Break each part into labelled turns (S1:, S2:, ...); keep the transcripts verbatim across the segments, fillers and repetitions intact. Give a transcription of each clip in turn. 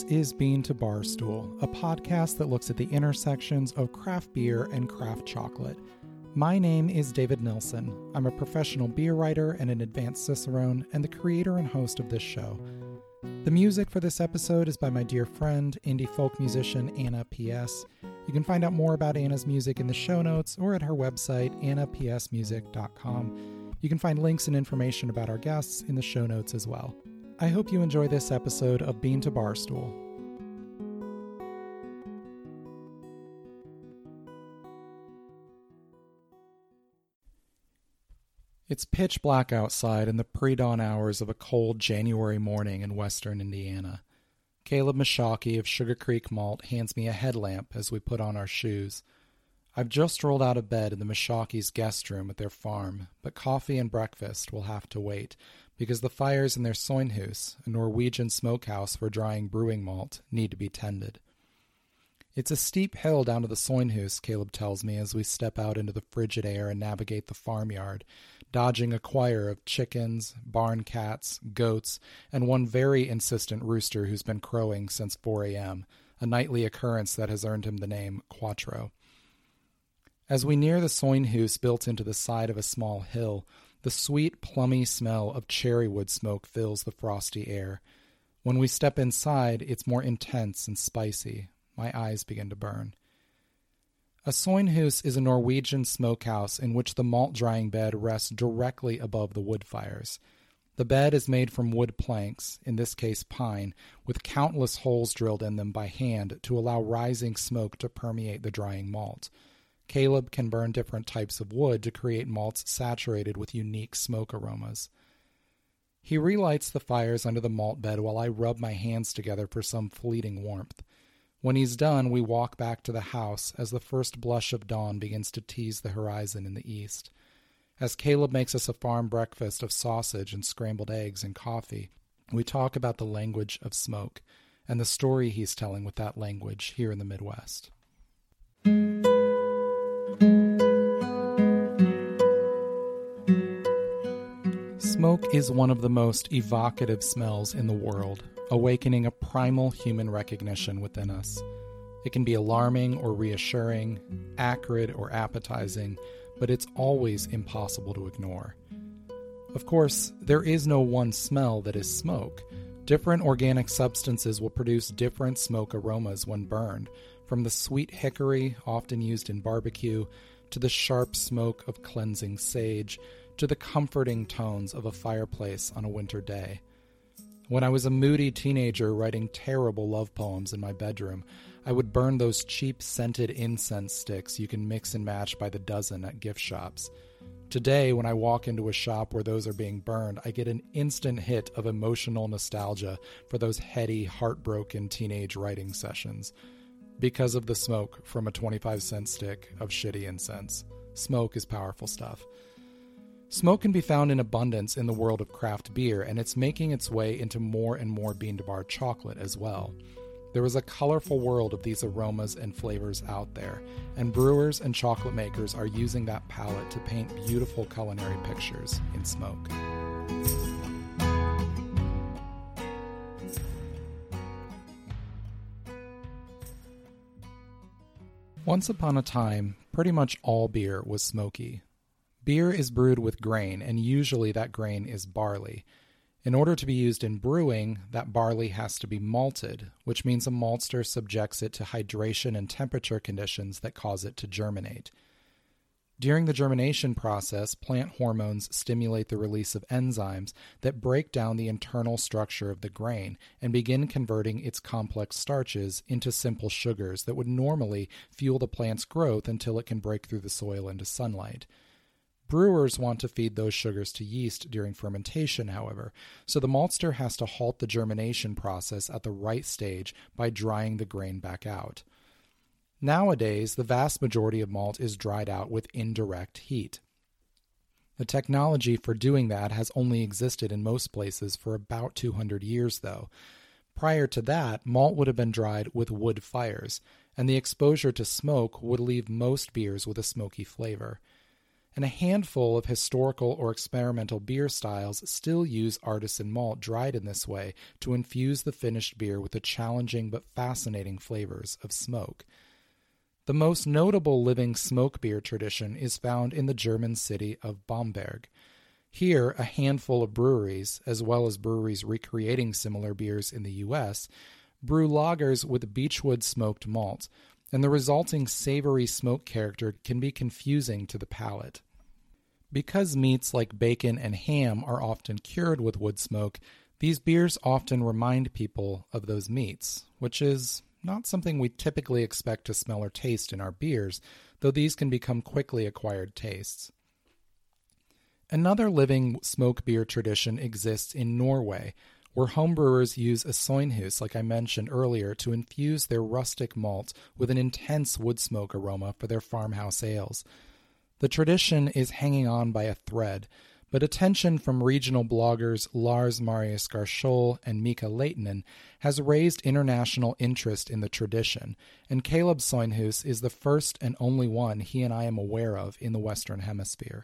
S1: is Bean to Barstool, a podcast that looks at the intersections of craft beer and craft chocolate. My name is David Nilsson. I'm a professional beer writer and an advanced cicerone, and the creator and host of this show. The music for this episode is by my dear friend, indie folk musician Anna P S. You can find out more about Anna's music in the show notes or at her website, anna p s music dot com. You can find links and information about our guests in the show notes as well. I hope you enjoy this episode of Bean to Barstool. It's pitch black outside in the pre-dawn hours of a cold January morning in western Indiana. Caleb Mashaki of Sugar Creek Malt hands me a headlamp as we put on our shoes. I've just rolled out of bed in the Mashaki's guest room at their farm, but coffee and breakfast will have to wait, because the fires in their Soinhus, a Norwegian smokehouse for drying brewing malt, need to be tended. It's a steep hill down to the Soinhus, Caleb tells me as we step out into the frigid air and navigate the farmyard, dodging a choir of chickens, barn cats, goats, and one very insistent rooster who's been crowing since four a.m., a nightly occurrence that has earned him the name Quattro. As we near the Soinhus built into the side of a small hill, the sweet, plummy smell of cherrywood smoke fills the frosty air. When we step inside, it's more intense and spicy. My eyes begin to burn. A Soinhus is a Norwegian smokehouse in which the malt drying bed rests directly above the wood fires. The bed is made from wood planks, in this case pine, with countless holes drilled in them by hand to allow rising smoke to permeate the drying malt. Caleb can burn different types of wood to create malts saturated with unique smoke aromas. He relights the fires under the malt bed while I rub my hands together for some fleeting warmth. When he's done, we walk back to the house as the first blush of dawn begins to tease the horizon in the east. As Caleb makes us a farm breakfast of sausage and scrambled eggs and coffee, we talk about the language of smoke and the story he's telling with that language here in the Midwest. Smoke is one of the most evocative smells in the world, awakening a primal human recognition within us. It can be alarming or reassuring, acrid or appetizing, but it's always impossible to ignore. Of course, there is no one smell that is smoke. Different organic substances will produce different smoke aromas when burned, from the sweet hickory, often used in barbecue, to the sharp smoke of cleansing sage, to the comforting tones of a fireplace on a winter day. When I was a moody teenager writing terrible love poems in my bedroom, I would burn those cheap scented incense sticks you can mix and match by the dozen at gift shops. Today, when I walk into a shop where those are being burned, I get an instant hit of emotional nostalgia for those heady, heartbroken teenage writing sessions, because of the smoke from a twenty-five cent stick of shitty incense. Smoke is powerful stuff. Smoke can be found in abundance in the world of craft beer, and it's making its way into more and more bean-to-bar chocolate as well. There is a colorful world of these aromas and flavors out there, and brewers and chocolate makers are using that palette to paint beautiful culinary pictures in smoke. Once upon a time, pretty much all beer was smoky. Beer is brewed with grain, and usually that grain is barley. In order to be used in brewing, that barley has to be malted, which means a maltster subjects it to hydration and temperature conditions that cause it to germinate. During the germination process, plant hormones stimulate the release of enzymes that break down the internal structure of the grain and begin converting its complex starches into simple sugars that would normally fuel the plant's growth until it can break through the soil into sunlight. Brewers want to feed those sugars to yeast during fermentation, however, so the maltster has to halt the germination process at the right stage by drying the grain back out. Nowadays, the vast majority of malt is dried out with indirect heat. The technology for doing that has only existed in most places for about two hundred years, though. Prior to that, malt would have been dried with wood fires, and the exposure to smoke would leave most beers with a smoky flavor. and a handful of historical or experimental beer styles still use artisan malt dried in this way to infuse the finished beer with the challenging but fascinating flavors of smoke. The most notable living smoke beer tradition is found in the German city of Bamberg. Here, a handful of breweries, as well as breweries recreating similar beers in the U S, brew lagers with beechwood smoked malt, and the resulting savory smoke character can be confusing to the palate. Because meats like bacon and ham are often cured with wood smoke, these beers often remind people of those meats, which is not something we typically expect to smell or taste in our beers, though these can become quickly acquired tastes. Another living smoke beer tradition exists in Norway, where homebrewers use a soinhus, like I mentioned earlier, to infuse their rustic malt with an intense wood smoke aroma for their farmhouse ales. The tradition is hanging on by a thread, but attention from regional bloggers Lars Marius Garskjold and Mika Leitinen has raised international interest in the tradition, and Caleb Soinhus is the first and only one he and I am aware of in the Western Hemisphere.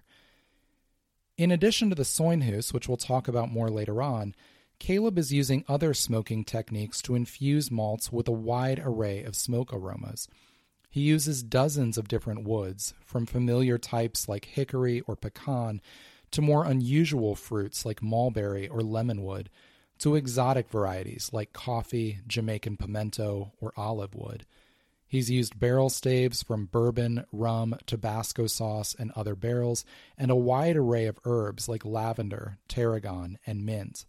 S1: In addition to the Soinhus, which we'll talk about more later on, Caleb is using other smoking techniques to infuse malts with a wide array of smoke aromas. He uses dozens of different woods, from familiar types like hickory or pecan, to more unusual fruits like mulberry or lemonwood, to exotic varieties like coffee, Jamaican pimento, or olive wood. He's used barrel staves from bourbon, rum, Tabasco sauce, and other barrels, and a wide array of herbs like lavender, tarragon, and mint.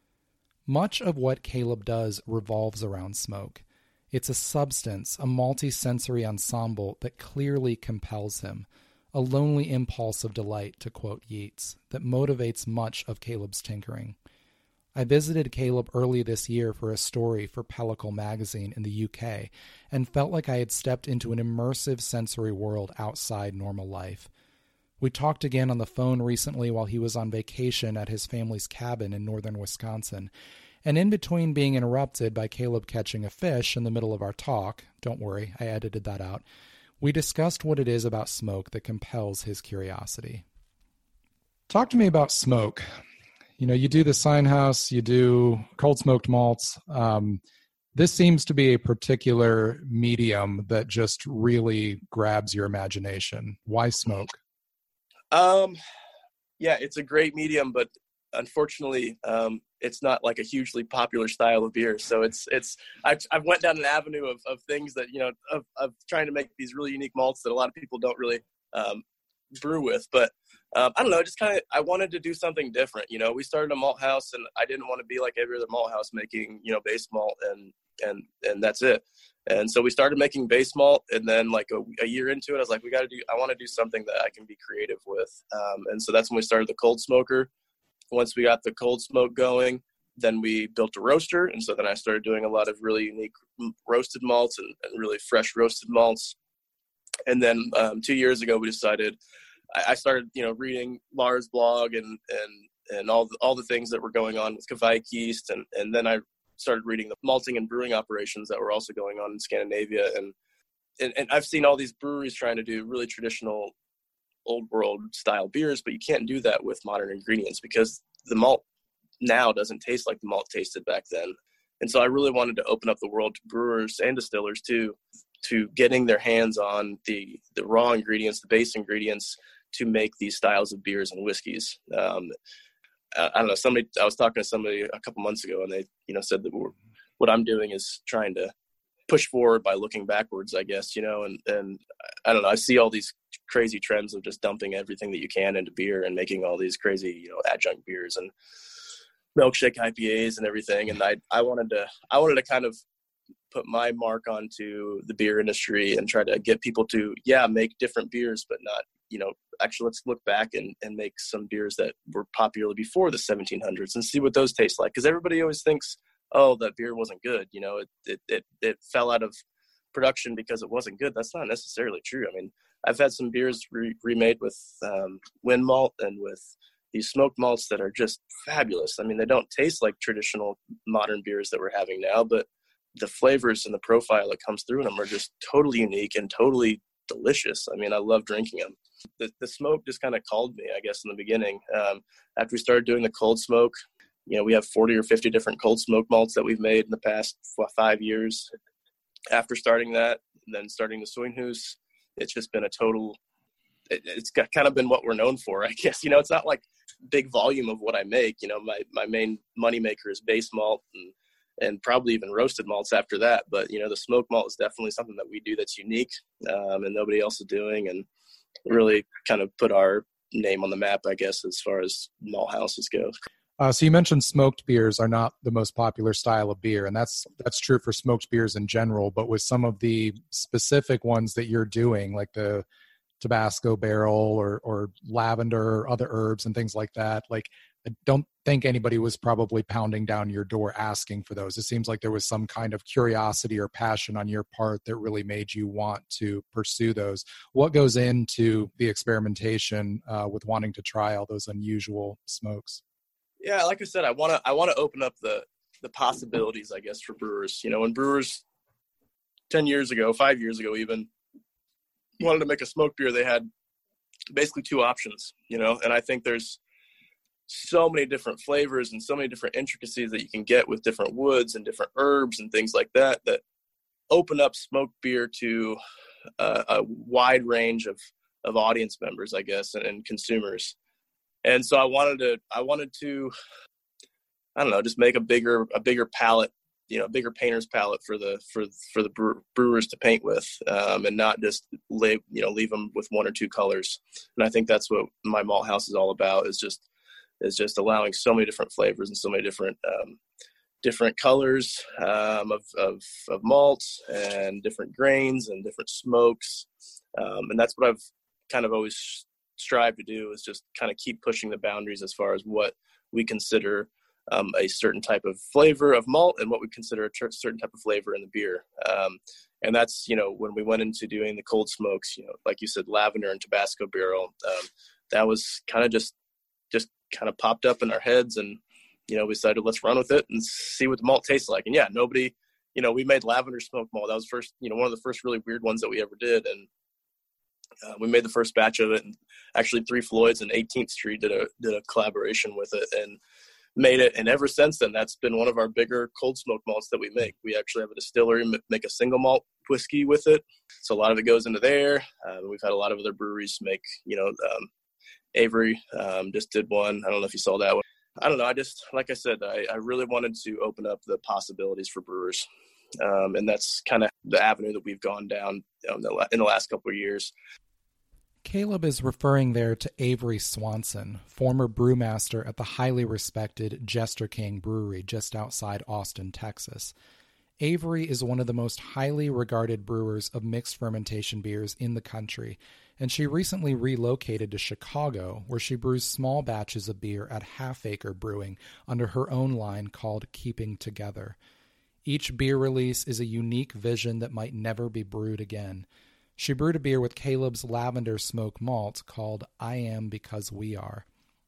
S1: Much of what Caleb does revolves around smoke. It's a substance, a multi-sensory ensemble that clearly compels him, a lonely impulse of delight, to quote Yeats, that motivates much of Caleb's tinkering. I visited Caleb early this year for a story for Pellicle magazine in the U K and felt like I had stepped into an immersive sensory world outside normal life. We talked again on the phone recently while he was on vacation at his family's cabin in northern Wisconsin, and in between being interrupted by Caleb catching a fish in the middle of our talk, don't worry, I edited that out, we discussed what it is about smoke that compels his curiosity. Talk to me about smoke. You know, you do the Sign House, you do cold smoked malts. Um, this seems to be a particular medium that just really grabs your imagination. Why smoke?
S2: Um, yeah, it's a great medium, but unfortunately, um, it's not like a hugely popular style of beer. So it's, it's, I've, I've went down an avenue of, of things that, you know, of, of trying to make these really unique malts that a lot of people don't really, um, brew with, but, um, I don't know, just kind of, I wanted to do something different. You know, we started a malt house and I didn't want to be like every other malt house making, you know, base malt and, and, and that's it. And so we started making base malt, and then like a, a year into it, I was like, we got to do, I want to do something that I can be creative with. Um, and so that's when we started the cold smoker. Once we got the cold smoke going, then we built a roaster. And so then I started doing a lot of really unique roasted malts and, and really fresh roasted malts. And then um, two years ago, we decided, I, I started, you know, reading Lars' blog and, and, and all the, all the things that were going on with Kveik yeast. And, and then I started reading the malting and brewing operations that were also going on in Scandinavia. And, and, and I've seen all these breweries trying to do really traditional old world style beers, but you can't do that with modern ingredients because the malt now doesn't taste like the malt tasted back then. And so I really wanted to open up the world to brewers and distillers too, to getting their hands on the, the raw ingredients, the base ingredients to make these styles of beers and whiskeys. Um, I, I don't know, somebody, I was talking to somebody a couple months ago and they, you know, said that we're, what I'm doing is trying to push forward by looking backwards, I guess, you know, and, and I don't know, I see all these crazy trends of just dumping everything that you can into beer and making all these crazy, you know, adjunct beers and milkshake I P As and everything. And I, I wanted to, I wanted to kind of put my mark onto the beer industry and try to get people to, yeah, make different beers, but not, you know, actually let's look back and, and make some beers that were popular before the seventeen hundreds and see what those taste like. Cause everybody always thinks, oh, that beer wasn't good. You know, it, it, it, it fell out of production because it wasn't good. That's not necessarily true. I mean, I've had some beers re- remade with um, wind malt and with these smoked malts that are just fabulous. I mean, they don't taste like traditional modern beers that we're having now, but the flavors and the profile that comes through in them are just totally unique and totally delicious. I mean, I love drinking them. The, the smoke just kind of called me, I guess, in the beginning. Um, after we started doing the cold smoke, you know, we have forty or fifty different cold smoke malts that we've made in the past five years. After starting that, and then starting the Soinhus, it's just been a total, it, it's got, kind of been what we're known for, I guess. You know, it's not like big volume of what I make. You know, my, my main money maker is base malt and, and probably even roasted malts after that. But, you know, the smoke malt is definitely something that we do that's unique um, and nobody else is doing, and really kind of put our name on the map, I guess, as far as malt houses go.
S1: Uh, so you mentioned smoked beers are not the most popular style of beer, and that's that's true for smoked beers in general. But with some of the specific ones that you're doing, like the Tabasco barrel or or lavender or other herbs and things like that, like I don't think anybody was probably pounding down your door asking for those. It seems like there was some kind of curiosity or passion on your part that really made you want to pursue those. What goes into the experimentation uh, with wanting to try all those unusual smokes?
S2: Yeah, like I said, I want to I want to open up the the possibilities, I guess, for brewers. You know, when brewers ten years ago, five years ago even, wanted to make a smoked beer, they had basically two options, you know, and I think there's so many different flavors and so many different intricacies that you can get with different woods and different herbs and things like that, that open up smoked beer to uh, a wide range of, of audience members, I guess, and, and consumers. And so I wanted to, I wanted to, I don't know, just make a bigger, a bigger palette, you know, a bigger painter's palette for the, for, for the brewers to paint with, um, and not just leave, you know, leave them with one or two colors. And I think that's what my malt house is all about, is just, is just allowing so many different flavors and so many different, um, different colors, um, of, of, of malts and different grains and different smokes. Um, and that's what I've kind of always strive to do, is just kind of keep pushing the boundaries as far as what we consider um, a certain type of flavor of malt and what we consider a ter- certain type of flavor in the beer. Um, and that's, you know, when we went into doing the cold smokes, you know, like you said, lavender and Tabasco barrel, um, that was kind of just, just kind of popped up in our heads, and, you know, we decided let's run with it and see what the malt tastes like. And yeah, nobody, you know, we made lavender smoked malt. That was first, you know, one of the first really weird ones that we ever did. And Uh, we made the first batch of it, and actually Three Floyds and eighteenth Street did a did a collaboration with it and made it. And ever since then, that's been one of our bigger cold smoke malts that we make. We actually have a distillery make a single malt whiskey with it, so a lot of it goes into there. Uh, we've had a lot of other breweries make, you know, um, Avery um, just did one. I don't know if you saw that one. I don't know. I just, like I said, I, I really wanted to open up the possibilities for brewers. Um, and that's kind of the avenue that we've gone down um, the, in the last couple of years.
S1: Caleb is referring there to Avery Swanson, former brewmaster at the highly respected Jester King Brewery just outside Austin, Texas. Avery is one of the most highly regarded brewers of mixed fermentation beers in the country, and she recently relocated to Chicago, where she brews small batches of beer at Half Acre Brewing under her own line called Keeping Together. Each beer release is a unique vision that might never be brewed again. She brewed a beer with Caleb's lavender smoke malt called I Am Because We Are.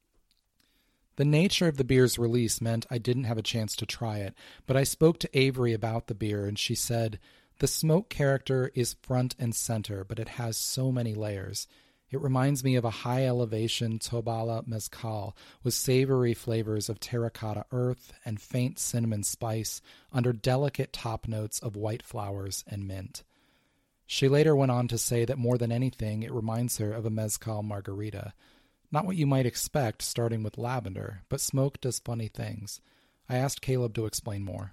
S1: The nature of the beer's release meant I didn't have a chance to try it, but I spoke to Avery about the beer, and she said, "The smoke character is front and center, but it has so many layers. It reminds me of a high-elevation Tobala mezcal with savory flavors of terracotta earth and faint cinnamon spice under delicate top notes of white flowers and mint." She later went on to say that more than anything, it reminds her of a mezcal margarita. Not what you might expect, starting with lavender, but smoke does funny things. I asked Caleb to explain more.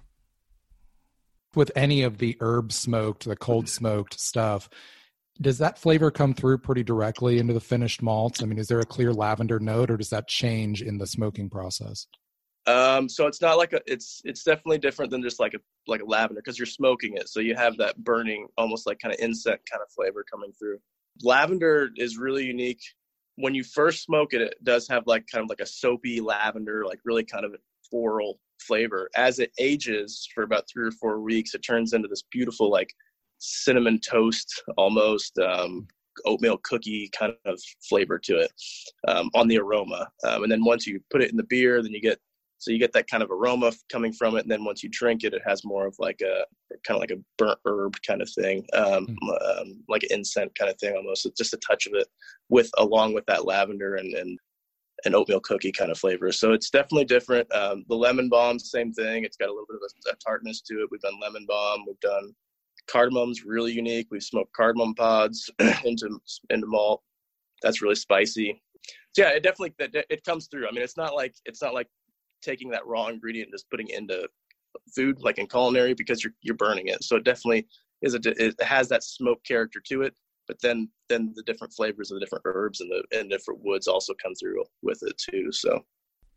S1: With any of the herb smoked, the cold smoked stuff, does that flavor come through pretty directly into the finished malts? I mean, is there a clear lavender note, or does that change in the smoking process?
S2: Um, so it's not like a, it's, it's definitely different than just like a, like a lavender, because you're smoking it. So you have that burning, almost like kind of insect kind of flavor coming through. Lavender is really unique. When you first smoke it, it does have like kind of like a soapy lavender, like really kind of a floral flavor. As it ages for about three or four weeks, it turns into this beautiful, like cinnamon toast, almost, um, oatmeal cookie kind of flavor to it, um, on the aroma. Um, and then once you put it in the beer, then you get So you get that kind of aroma coming from it. And then once you drink it, it has more of like a kind of like a burnt herb kind of thing, um, mm. um, like an incense kind of thing almost. It's just a touch of it with along with that lavender and, and an oatmeal cookie kind of flavor. So it's definitely different. Um, the lemon balm, same thing. It's got a little bit of a, a tartness to it. We've done lemon balm. We've done cardamom's really unique. We've smoked cardamom pods into into malt. That's really spicy. So yeah, it definitely it, it comes through. I mean, it's not like it's not like taking that raw ingredient and just putting it into food like in culinary, because you're you're burning it. So it definitely is a it has that smoke character to it. But then then the different flavors of the different herbs and the and different woods also come through with it too. So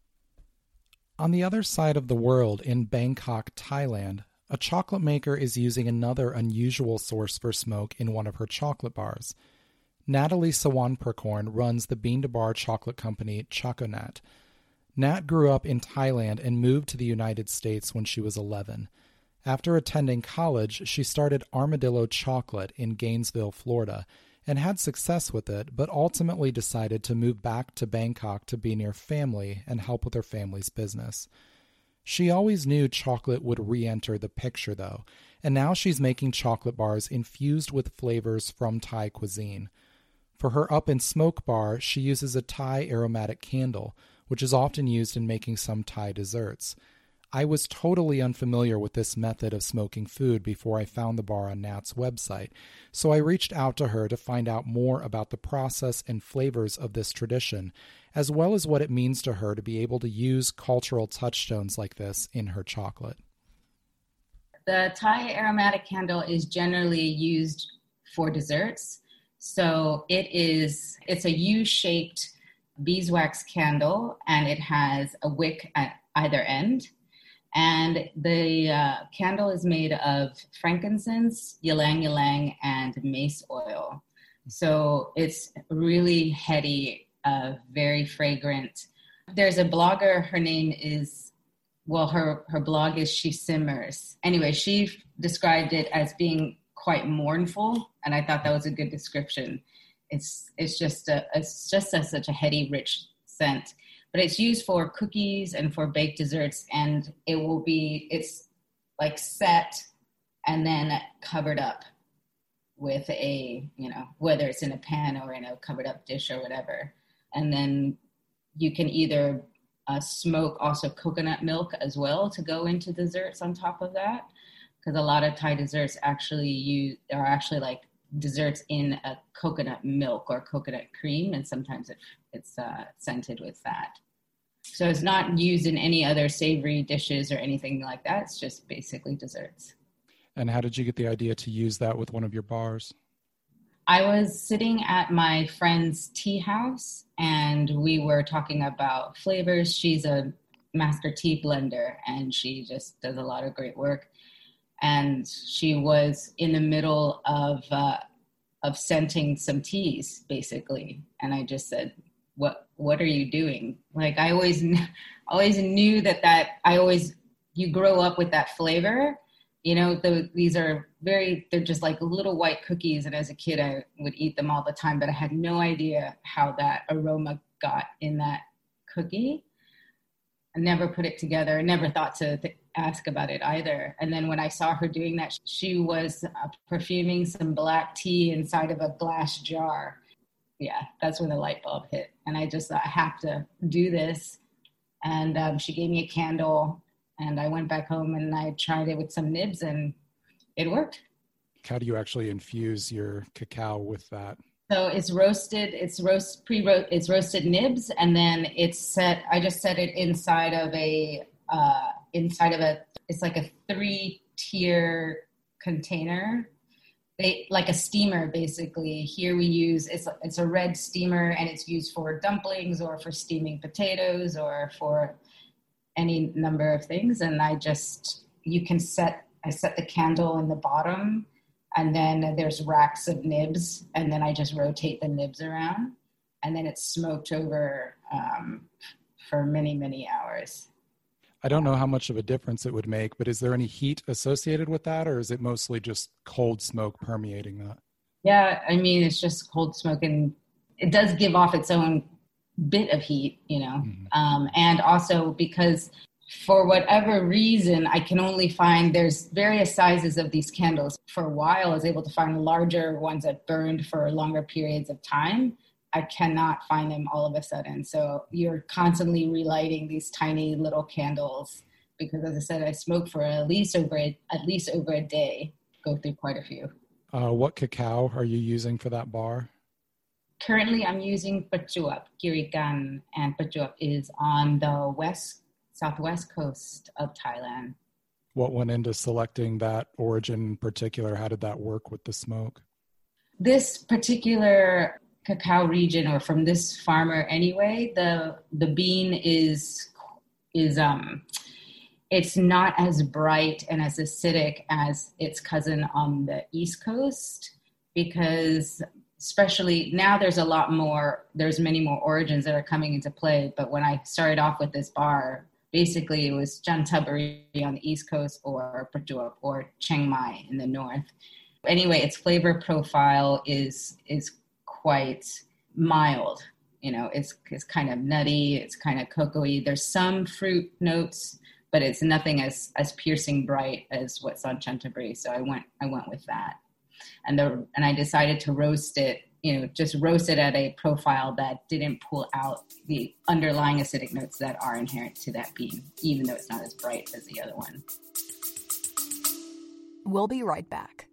S1: on the other side of the world, in Bangkok, Thailand, a chocolate maker is using another unusual source for smoke in one of her chocolate bars. Natalie Sawanperkorn runs the bean to bar chocolate company Choconat. Nat grew up in Thailand and moved to the United States when she was eleven. After attending college, she started Armadillo Chocolate in Gainesville, Florida, and had success with it, but ultimately decided to move back to Bangkok to be near family and help with her family's business. She always knew chocolate would re-enter the picture, though, and now she's making chocolate bars infused with flavors from Thai cuisine. For her Up in Smoke bar, she uses a Thai aromatic candle, which is often used in making some Thai desserts. I was totally unfamiliar with this method of smoking food before I found the bar on Nat's website, so I reached out to her to find out more about the process and flavors of this tradition, as well as what it means to her to be able to use cultural touchstones like this in her chocolate.
S3: The Thai aromatic candle is generally used for desserts. So it is, it's a U-shaped beeswax candle, and it has a wick at either end. And the uh, candle is made of frankincense, ylang ylang, and mace oil. So it's really heady, uh, very fragrant. There's a blogger, her name is, well, her, her blog is She Simmers. Anyway, she described it as being quite mournful, and I thought that was a good description. It's it's just a it's just a, such a heady, rich scent. But it's used for cookies and for baked desserts, and it will be, it's like set and then covered up with a, you know, whether it's in a pan or in a covered up dish or whatever. And then you can either uh, smoke also coconut milk as well to go into desserts on top of that. Because a lot of Thai desserts actually use, are actually like desserts in a coconut milk or coconut cream, and sometimes it, it's uh, scented with that. So it's not used in any other savory dishes or anything like that. It's just basically desserts.
S1: And how did you get the idea to use that with one of your bars?
S3: I was sitting at my friend's tea house, and we were talking about flavors. She's a master tea blender, and she just does a lot of great work. And she was in the middle of uh, of scenting some teas, basically. And I just said, "What what are you doing?" Like I always always knew that that I always you grow up with that flavor. You know, the, these are very they're just like little white cookies. And as a kid, I would eat them all the time. But I had no idea how that aroma got in that cookie. I never put it together. I never thought to th- ask about it either. And then when I saw her doing that, she was uh, perfuming some black tea inside of a glass jar. Yeah, that's when the light bulb hit. And I just thought, I have to do this. And um, she gave me a candle, and I went back home and I tried it with some nibs, and it worked.
S1: How do you actually infuse your cacao with that?
S3: So it's roasted, it's roast pre it's roasted nibs, and then it's set, I just set it inside of a, uh, inside of a, it's like a three tier container, they, like a steamer, basically. Here we use, it's, it's a red steamer, and it's used for dumplings or for steaming potatoes or for any number of things. And I just, you can set, I set the candle in the bottom, and then there's racks of nibs, and then I just rotate the nibs around, and then it's smoked over um, for many, many hours.
S1: I don't know how much of a difference it would make, but is there any heat associated with that, or is it mostly just cold smoke permeating that?
S3: Yeah, I mean, it's just cold smoke, and it does give off its own bit of heat, you know. Mm-hmm. Um, and also because for whatever reason, I can only find, there's various sizes of these candles. For a while, I was able to find larger ones that burned for longer periods of time. I cannot find them all of a sudden. So you're constantly relighting these tiny little candles because, as I said, I smoke for at least over a, at least over a day, go through quite a few.
S1: Uh, what cacao are you using for that bar?
S3: Currently, I'm using Prachuap, Kirikan, and Prachuap is on the west, southwest coast of Thailand.
S1: What went into selecting that origin in particular? How did that work with the smoke?
S3: This particular cacao region, or from this farmer anyway, the the bean is is um it's not as bright and as acidic as its cousin on the East Coast, because especially now there's a lot more, there's many more origins that are coming into play. But when I started off with this bar, basically it was Chantaburi on the East Coast or Prachuap or Chiang Mai in the north. Anyway, its flavor profile is is quite mild. You know, it's it's kind of nutty, it's kind of cocoa-y. There's some fruit notes, but it's nothing as as piercing bright as what's on Chantaburi. So I went I went with that. And the and I decided to roast it, you know, just roast it at a profile that didn't pull out the underlying acidic notes that are inherent to that bean, even though it's not as bright as the other one.
S4: We'll be right back.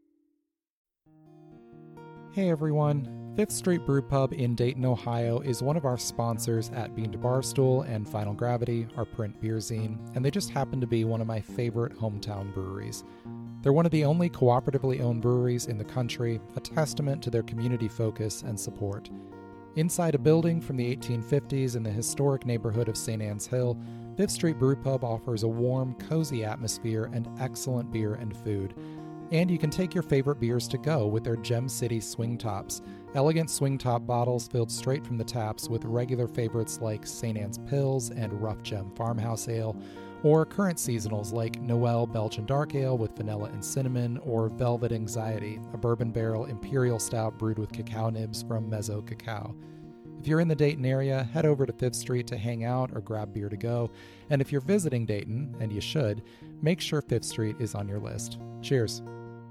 S1: Hey everyone. Fifth Street Brew Pub in Dayton, Ohio is one of our sponsors at Bean to Barstool and Final Gravity, our print beer zine, and they just happen to be one of my favorite hometown breweries. They're one of the only cooperatively owned breweries in the country, a testament to their community focus and support. Inside a building from the eighteen fifties in the historic neighborhood of Saint Anne's Hill, Fifth Street Brew Pub offers a warm, cozy atmosphere and excellent beer and food. And you can take your favorite beers to go with their Gem City swing tops, elegant swing top bottles filled straight from the taps with regular favorites like Saint Anne's Pills and Rough Gem Farmhouse Ale, or current seasonals like Noel Belgian Dark Ale with vanilla and cinnamon, or Velvet Anxiety, a bourbon barrel imperial stout brewed with cacao nibs from Mezzo Cacao. If you're in the Dayton area, head over to Fifth Street to hang out or grab beer to go. And if you're visiting Dayton, and you should, make sure Fifth Street is on your list. Cheers.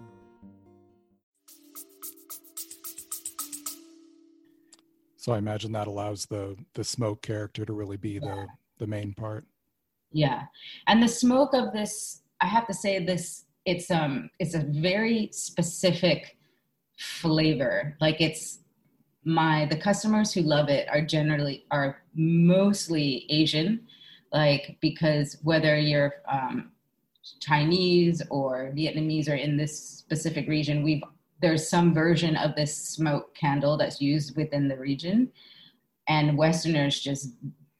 S1: So I imagine that allows the the smoke character to really be the, the main part.
S3: Yeah. And the smoke of this, I have to say this, it's um it's a very specific flavor. Like it's my the customers who love it are generally are mostly Asian, like because whether you're um Chinese or Vietnamese or in this specific region, we've there's some version of this smoke candle that's used within the region, and Westerners just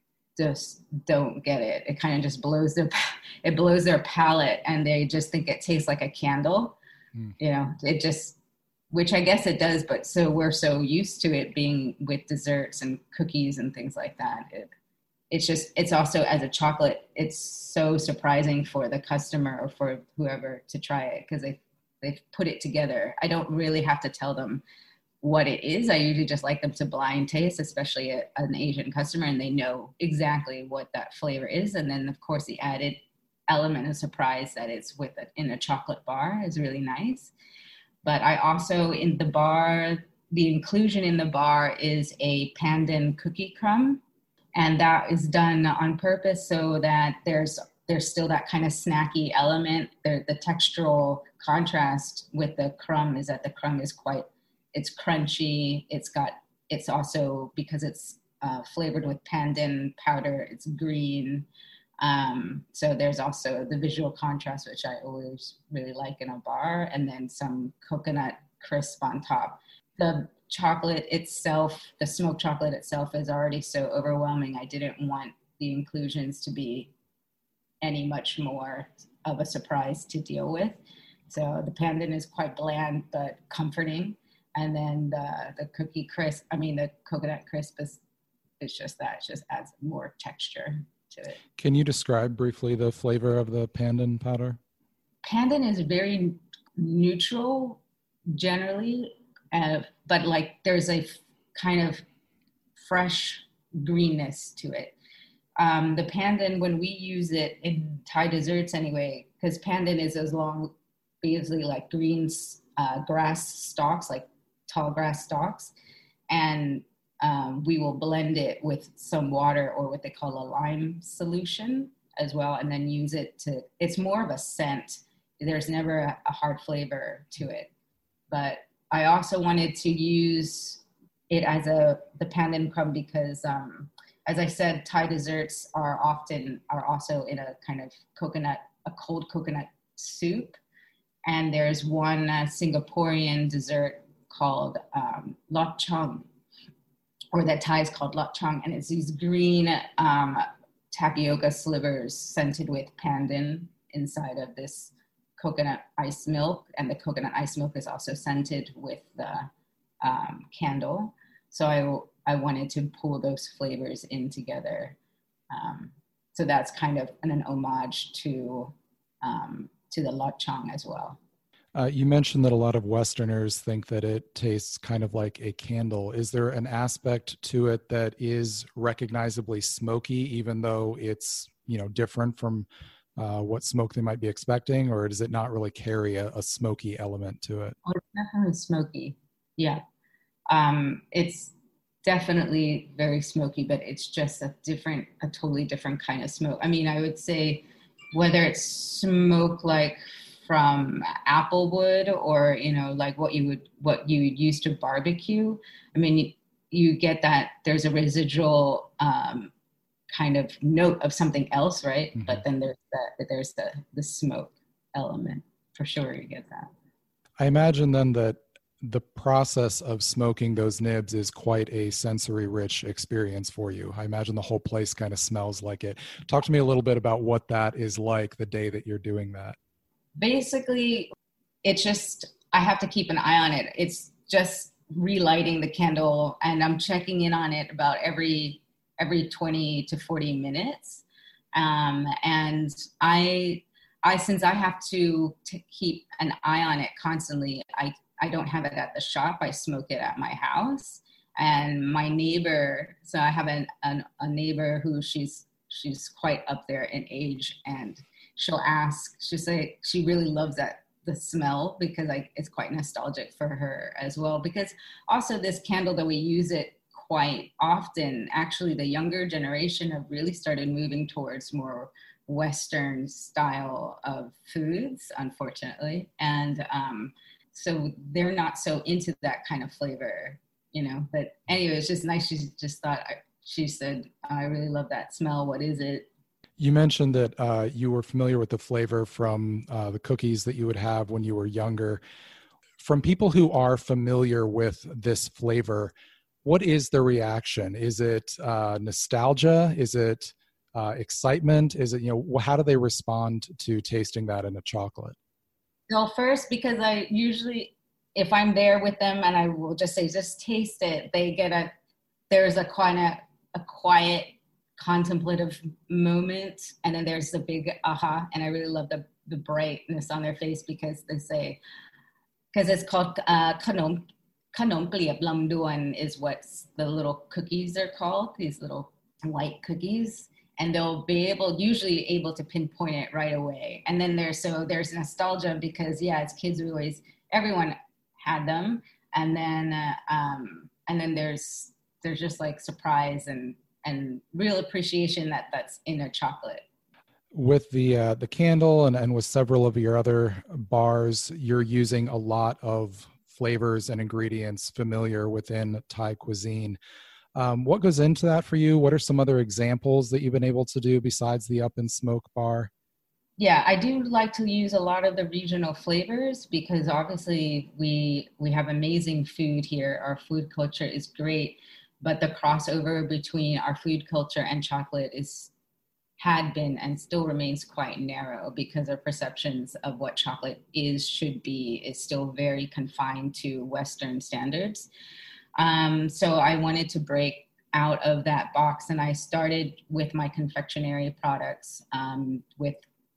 S3: just don't get it. It kind of just blows their it blows their palate, and they just think it tastes like a candle. Mm. You know, it just, which I guess it does, but so we're so used to it being with desserts and cookies and things like that. It, it's just, it's also as a chocolate, it's so surprising for the customer or for whoever to try it because they they've put it together. I don't really have to tell them what it is. I usually just like them to blind taste, especially a, an Asian customer, and they know exactly what that flavor is. And then of course the added element of surprise that it's with a, in a chocolate bar is really nice. But I also, in the bar, the inclusion in the bar is a pandan cookie crumb. And that is done on purpose so that there's there's still that kind of snacky element. The, the textural contrast with the crumb is that the crumb is quite, it's crunchy. It's got, it's also, because it's uh, flavored with pandan powder, it's green. Um, so there's also the visual contrast, which I always really like in a bar, and then some coconut crisp on top. The chocolate itself, the smoked chocolate itself is already so overwhelming. I didn't want the inclusions to be any much more of a surprise to deal with. So the pandan is quite bland, but comforting. And then the, the cookie crisp, I mean, the coconut crisp is, is just that, it just adds more texture to it.
S1: Can you describe briefly the flavor of the pandan powder?
S3: Pandan is very neutral generally, uh, but like there's a f- kind of fresh greenness to it. um, the pandan, when we use it in Thai desserts anyway, because pandan is as long, basically like green uh, grass stalks, like tall grass stalks, and um, we will blend it with some water or what they call a lime solution as well, and then use it to, it's more of a scent. There's never a, a hard flavor to it. But I also wanted to use it as a, the pandan crumb because, um, as I said, Thai desserts are often, are also in a kind of coconut, a cold coconut soup. And there's one uh, Singaporean dessert called um, lok chong, or that Thai is called lok chong. And it's these green um, tapioca slivers scented with pandan inside of this coconut ice milk. And the coconut ice milk is also scented with the um, candle. So I, I wanted to pull those flavors in together. Um, so that's kind of an, an homage to um, to the lok chong as well.
S1: Uh, you mentioned that a lot of Westerners think that it tastes kind of like a candle. Is there an aspect to it that is recognizably smoky, even though it's, you know, different from uh, what smoke they might be expecting, or does it not really carry a, a smoky element to it?
S3: Oh, it's definitely smoky. Yeah. Um, it's definitely very smoky, but it's just a different, a totally different kind of smoke. I mean, I would say whether it's smoke like from applewood or, you know, like what you would, what you would use to barbecue. I mean, you, you get that there's a residual um, kind of note of something else, right? Mm-hmm. But then there's the, there's the, the smoke element. For sure you get that.
S1: I imagine then that the process of smoking those nibs is quite a sensory rich experience for you. I imagine the whole place kind of smells like it. Talk to me a little bit about what that is like the day that you're doing that.
S3: Basically, it's just, I have to keep an eye on it. It's just relighting the candle, and I'm checking in on it about every every twenty to forty minutes. Um, and I, I since I have to, to keep an eye on it constantly, I I don't have it at the shop. I smoke it at my house. And my neighbor, so I have an, an, a neighbor who she's she's quite up there in age, and she'll ask, she'll say she really loves that, the smell, because like it's quite nostalgic for her as well. Because also this candle that we use it quite often, actually the younger generation have really started moving towards more Western style of foods, unfortunately. And um, so they're not so into that kind of flavor, you know, but anyway, it's just nice. She just thought, she said, I really love that smell. What is it?
S1: You mentioned that uh, you were familiar with the flavor from uh, the cookies that you would have when you were younger. From people who are familiar with this flavor, what is the reaction? Is it uh, nostalgia? Is it uh, excitement? Is it, you know, how do they respond to tasting that in a chocolate?
S3: Well, first, because I usually, if I'm there with them and I will just say, just taste it, they get a, there's a kind of a quiet, contemplative moment, and then there's the big aha, and I really love the the brightness on their face, because they say, because it's called uh kanom kanom pliep lam duan is what the little cookies are called, these little white cookies, and they'll be able usually able to pinpoint it right away. And then there's so there's nostalgia, because yeah, as kids we always, everyone had them, and then uh, um and then there's there's just like surprise and and real appreciation that that's in a chocolate.
S1: With the uh, the candle and, and with several of your other bars, you're using a lot of flavors and ingredients familiar within Thai cuisine. Um, what goes into that for you? What are some other examples that you've been able to do besides the Up and Smoke bar?
S3: Yeah, I do like to use a lot of the regional flavors, because obviously we we have amazing food here. Our food culture is great. But the crossover between our food culture and chocolate is had been and still remains quite narrow, because our perceptions of what chocolate is, should be, is still very confined to Western standards. Um, so I wanted to break out of that box, and I started with my confectionery products um, with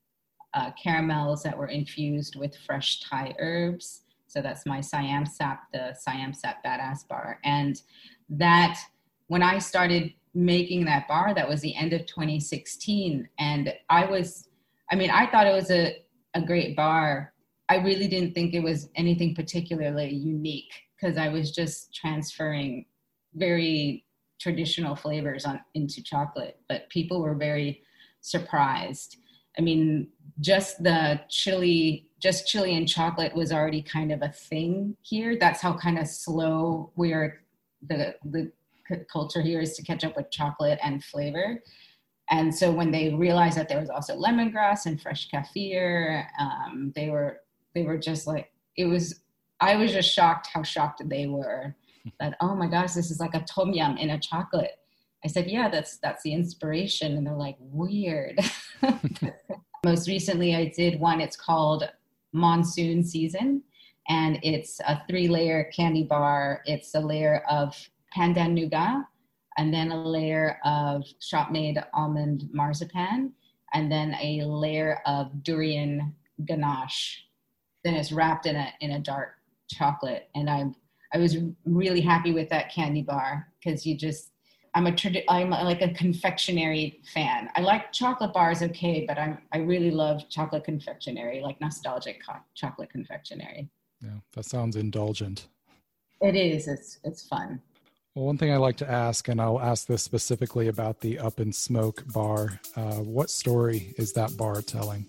S3: uh, caramels that were infused with fresh Thai herbs. So that's my Siam Sap, the Siam Sap Badass Bar. And that, when I started making that bar. That was the end of twenty sixteen. And I was, I mean, I thought it was a, a great bar. I really didn't think it was anything particularly unique because I was just transferring very traditional flavors on into chocolate, but people were very surprised. I mean, just the chili, just chili and chocolate was already kind of a thing here. That's how kind of slow we're, the, the culture here is to catch up with chocolate and flavor. And so when they realized that there was also lemongrass and fresh kefir, um, they were, they were just like, it was, I was just shocked how shocked they were that, oh my gosh, this is like a tom yum in a chocolate. I said, yeah, that's that's the inspiration. And they're like, weird. Most recently, I did one. It's called Monsoon Season. And it's a three-layer candy bar. It's a layer of pandan nougat, and then a layer of shop-made almond marzipan, and then a layer of durian ganache. Then it's wrapped in a in a dark chocolate. And I I was really happy with that candy bar because you just, I'm a tradi- I'm like a confectionery fan. I like chocolate bars, okay, but I I really love chocolate confectionery, like nostalgic co- chocolate confectionery.
S1: Yeah, that sounds indulgent.
S3: It is. It's it's fun.
S1: Well, one thing I like to ask, and I'll ask this specifically about the Up in Smoke bar, uh, what story is that bar telling?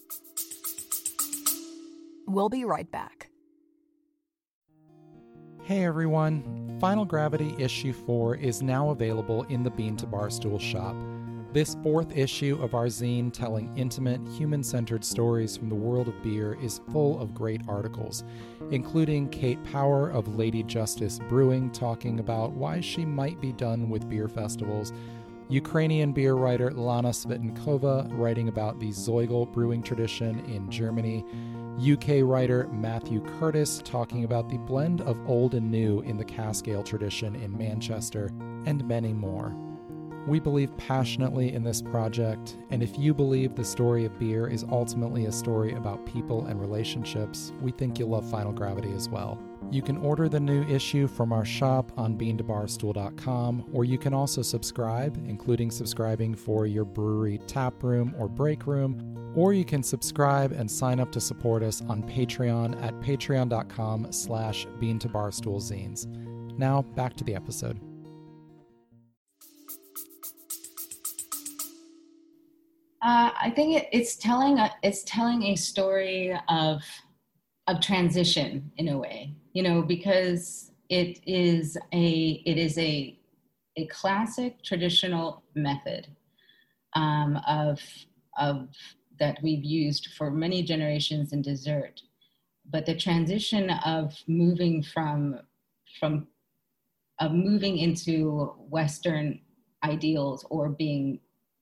S4: We'll be right back.
S1: Hey everyone, Final Gravity issue four is now available in the Bean to Barstool shop. This fourth issue of our zine telling intimate, human-centered stories from the world of beer is full of great articles, including Kate Power of Lady Justice Brewing talking about why she might be done with beer festivals, Ukrainian beer writer Lana Svitnikova writing about the Zeugel brewing tradition in Germany, U K writer Matthew Curtis talking about the blend of old and new in the cask ale tradition in Manchester, and many more. We believe passionately in this project, and if you believe the story of beer is ultimately a story about people and relationships, we think you'll love Final Gravity as well. You can order the new issue from our shop on bean to barstool dot com, or you can also subscribe, including subscribing for your brewery tap room or break room, or you can subscribe and sign up to support us on Patreon at patreon dot com slash bean to barstool zines. Now, back to the episode.
S3: Uh, I think it, it's telling a, it's telling a story of of transition in a way, you know, because it is a it is a a classic traditional method um, of of that we've used for many generations in dessert, but the transition of moving from from of moving into Western ideals or being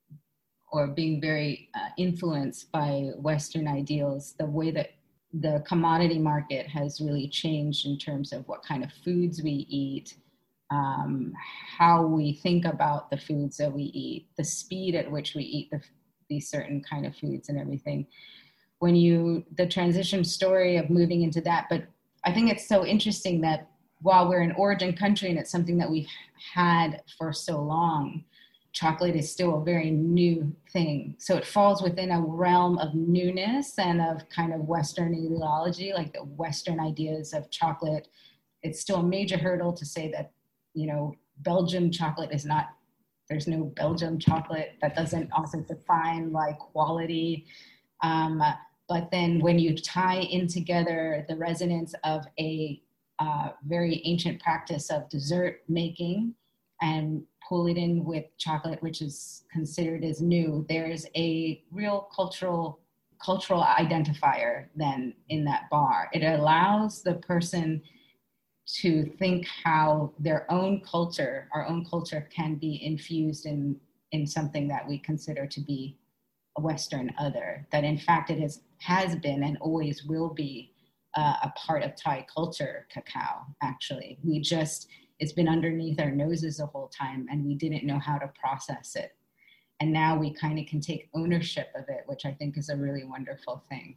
S3: or being very uh, influenced by Western ideals, the way that the commodity market has really changed in terms of what kind of foods we eat, um, how we think about the foods that we eat, the speed at which we eat the, these certain kind of foods and everything. When you, the transition story of moving into that, but I think it's so interesting that while we're an origin country and it's something that we've had for so long, chocolate is still a very new thing. So it falls within a realm of newness and of kind of Western ideology, like the Western ideas of chocolate. It's still a major hurdle to say that, you know, Belgium chocolate is not, there's no Belgium chocolate. That doesn't also define like quality. Um, but then when you tie in together the resonance of a uh, very ancient practice of dessert making and pull it in with chocolate, which is considered as new, there's a real cultural cultural identifier then in that bar. It allows the person to think how their own culture, our own culture, can be infused in, in something that we consider to be a Western other, that in fact it is, has been and always will be uh, a part of Thai culture, cacao, actually. We just, it's been underneath our noses the whole time and we didn't know how to process it. And now we kind of can take ownership of it, which I think is a really wonderful thing.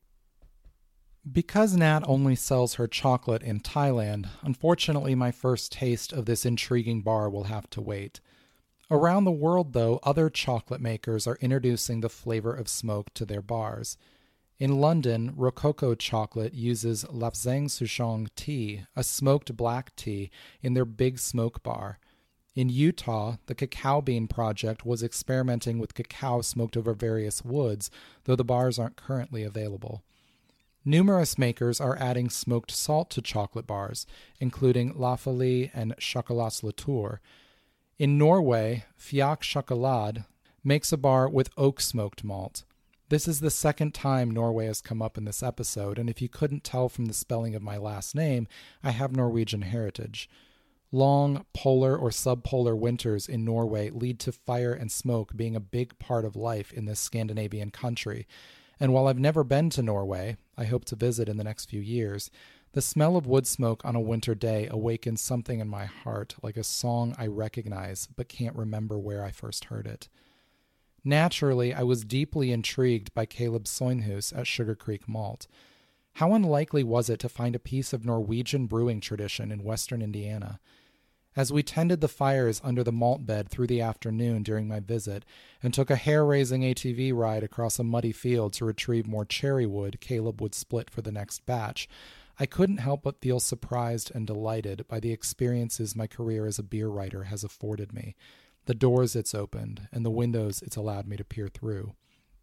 S1: Because Nat only sells her chocolate in Thailand, unfortunately my first taste of this intriguing bar will have to wait. Around the world, though, other chocolate makers are introducing the flavor of smoke to their bars. In London, Rococo Chocolate uses Lapsang Souchong tea, a smoked black tea, in their Big Smoke bar. In Utah, the Cacao Bean Project was experimenting with cacao smoked over various woods, though the bars aren't currently available. Numerous makers are adding smoked salt to chocolate bars, including La Folie and Chocolat Latour. In Norway, Fiak Chocolade makes a bar with oak smoked malt. This is the second time Norway has come up in this episode, and if you couldn't tell from the spelling of my last name, I have Norwegian heritage. Long polar or subpolar winters in Norway lead to fire and smoke being a big part of life in this Scandinavian country. And while I've never been to Norway, I hope to visit in the next few years, the smell of wood smoke on a winter day awakens something in my heart, like a song I recognize but can't remember where I first heard it. Naturally, I was deeply intrigued by Caleb Soinhus at Sugar Creek Malt. How unlikely was it to find a piece of Norwegian brewing tradition in western Indiana? As we tended the fires under the malt bed through the afternoon during my visit and took a hair-raising A T V ride across a muddy field to retrieve more cherry wood Caleb would split for the next batch, I couldn't help but feel surprised and delighted by the experiences my career as a beer writer has afforded me, the doors it's opened, and the windows it's allowed me to peer through.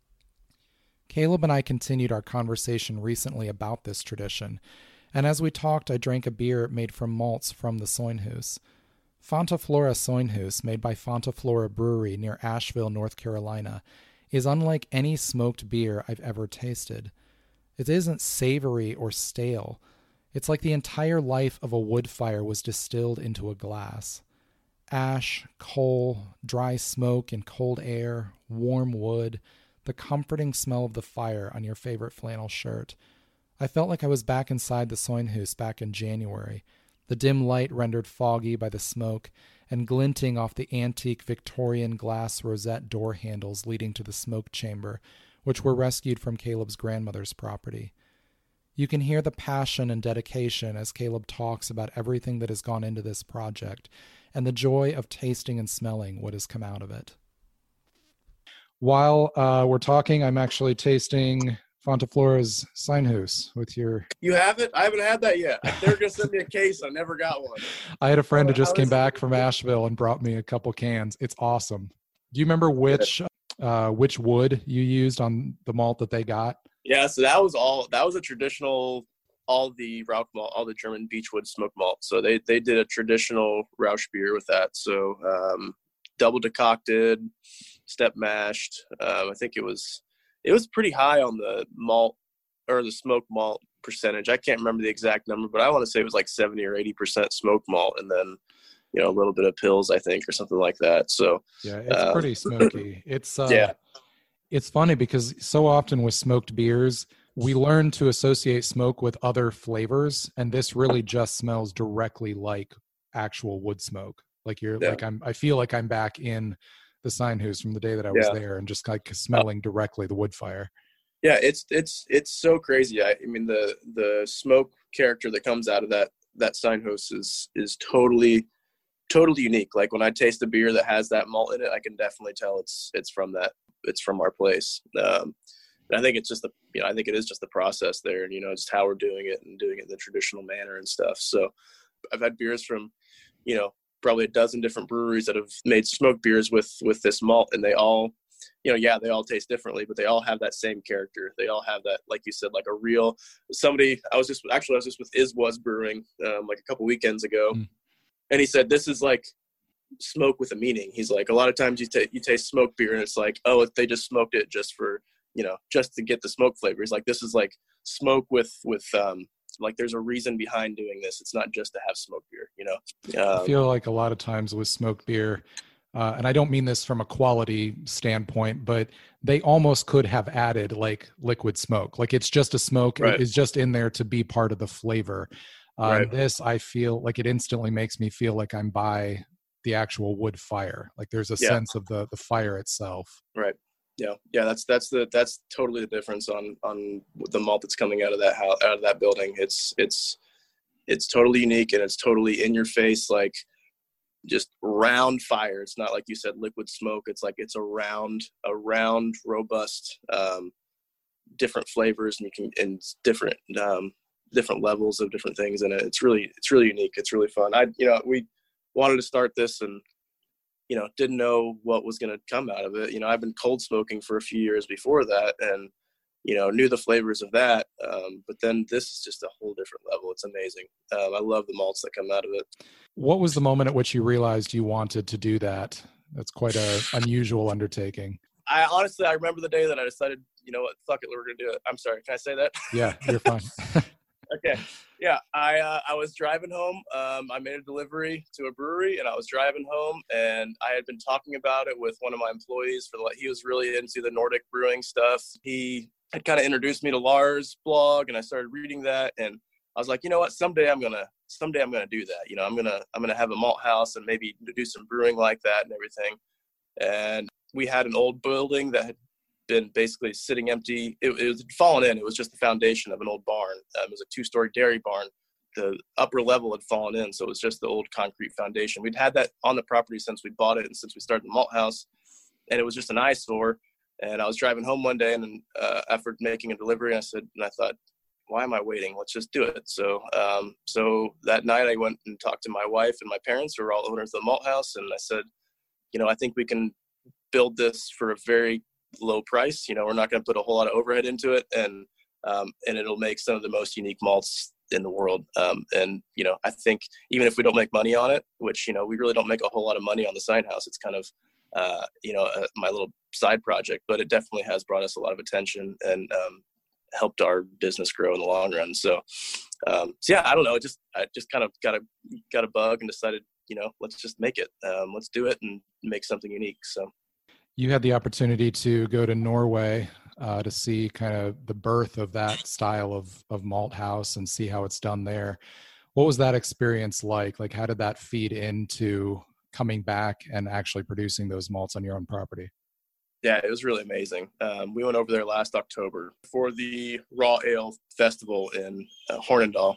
S1: Caleb and I continued our conversation recently about this tradition, and as we talked, I drank a beer made from malts from the Soinhus. Fontaflora Soinhus, made by Fontaflora Brewery near Asheville, North Carolina, is unlike any smoked beer I've ever tasted. It isn't savory or stale. It's like the entire life of a wood fire was distilled into a glass. Ash, coal, dry smoke and cold air, warm wood, the comforting smell of the fire on your favorite flannel shirt. I felt like I was back inside the Soinhus back in January, the dim light rendered foggy by the smoke, and glinting off the antique Victorian glass rosette door handles leading to the smoke chamber, which were rescued from Caleb's grandmother's property. You can hear the passion and dedication as Caleb talks about everything that has gone into this project, and the joy of tasting and smelling what has come out of it. While uh, we're talking, I'm actually tasting Fontaflora's Soinhus with your...
S2: You have it? I haven't had that yet. They were going to send me a case. I never got one.
S1: I had a friend
S2: How-
S1: who just
S2: how
S1: came
S2: is it?
S1: back from Asheville and brought me a couple cans. It's awesome. Do you remember which uh, which wood you used on the malt that they got?
S2: Yeah, so that was all, that was a traditional, all the Rauch malt, all the German Beechwood smoke malt. So they, they did a traditional Rauch beer with that. So um, double decocted, step mashed. Um, I think it was, it was pretty high on the malt or the smoke malt percentage. I can't remember the exact number, but I want to say it was like seventy or eighty percent smoke malt. And then, you know, a little bit of pills, I think, or something like that. So
S1: yeah, it's
S2: um,
S1: pretty smoky. It's uh,
S2: yeah.
S1: It's funny because so often with smoked beers, we learn to associate smoke with other flavors, and this really just smells directly like actual wood smoke. Like you're
S2: Yeah.
S1: like I'm. I feel like I'm back in the Soinhus from the day that I was
S2: Yeah.
S1: there, and just like smelling directly the wood fire.
S2: Yeah, it's it's it's so crazy. I, I mean, the the smoke character that comes out of that that Soinhus is is totally totally unique. Like when I taste a beer that has that malt in it, I can definitely tell it's it's from that it's from our place. Um, and I think it's just the you know I think it is just the process there, and you know just how we're doing it and doing it in the traditional manner and stuff. So I've had beers from you know probably a dozen different breweries that have made smoked beers with with this malt, and they all. You know, yeah, they all taste differently, but they all have that same character. They all have that, like you said, like a real somebody. I was just actually I was just with Iswas Brewing um, like a couple weekends ago,
S1: Mm.
S2: and he said this is like smoke with a meaning. He's like a lot of times you take you taste smoked beer and it's like oh they just smoked it just for you know just to get the smoke flavor. He's like this is like smoke with with um like there's a reason behind doing this. It's not just to have smoked beer, you know. Um,
S1: I feel like a lot of times with smoked beer. Uh, and I don't mean this from a quality standpoint, but they almost could have added like liquid smoke. Like it's just a smoke.
S2: Right.
S1: It is just in there to be part of the flavor. Um,
S2: Right.
S1: This, I feel like it instantly makes me feel like I'm by the actual wood fire. Like there's a
S2: Yeah.
S1: sense of the, the fire itself.
S2: Right. Yeah. Yeah. That's, that's the, that's totally the difference on, on the malt that's coming out of that house, out of that building. It's, it's, it's totally unique and it's totally in your face. Like, just round fire. It's not like you said liquid smoke. It's like it's a round, a round, robust, um, different flavors, and you can and different um, different levels of different things in it. It's really it's really unique. It's really fun. I you know we wanted to start this and you know didn't know what was going to come out of it. You know I've been cold smoking for a few years before that, and you know knew the flavors of that. Um, but then this is just a whole different level. It's amazing. Um, I love the malts that come out of it.
S1: What was the moment at which you realized you wanted to do that? That's quite a unusual undertaking.
S2: I honestly, I remember the day that I decided, you know what, fuck it, we're going to do it. I'm sorry. Can I say that?
S1: Yeah, you're fine.
S2: Okay. Yeah. I, uh, I was driving home. Um, I made a delivery to a brewery and I was driving home, and I had been talking about it with one of my employees for like, he was really into the Nordic brewing stuff. He had kind of introduced me to Lars' blog, and I started reading that, and I was like, you know what, someday I'm going to, someday I'm going to do that. You know, I'm going to, I'm going to have a malt house and maybe do some brewing like that and everything. And we had an old building that had been basically sitting empty. It, it was fallen in. It was just the foundation of an old barn. Um, it was a two-story dairy barn. The upper level had fallen in, so it was just the old concrete foundation. We'd had that on the property since we bought it and since we started the malt house, and it was just an eyesore. And I was driving home one day, and uh, after making a delivery, I said, and I thought, why am I waiting? Let's just do it. So, um, so that night I went and talked to my wife and my parents, who are all owners of the malt house, and I said, you know, I think we can build this for a very low price. You know, we're not going to put a whole lot of overhead into it, and um, and it'll make some of the most unique malts in the world. Um, and you know, I think even if we don't make money on it, which you know we really don't make a whole lot of money on the sign house, it's kind of uh, you know uh, my little side project, but it definitely has brought us a lot of attention and um, helped our business grow in the long run. So, um, so yeah, I don't know. It just I just kind of got a got a bug and decided, you know, let's just make it. Um, let's do it and make something unique. So.
S1: You had the opportunity to go to Norway uh, to see kind of the birth of that style of of malt house and see how it's done there. What was that experience like? Like, how did that feed into coming back and actually producing those malts on your own property?
S2: Yeah, it was really amazing. Um, we went over there last October for the Raw Ale Festival in uh, Hornindal.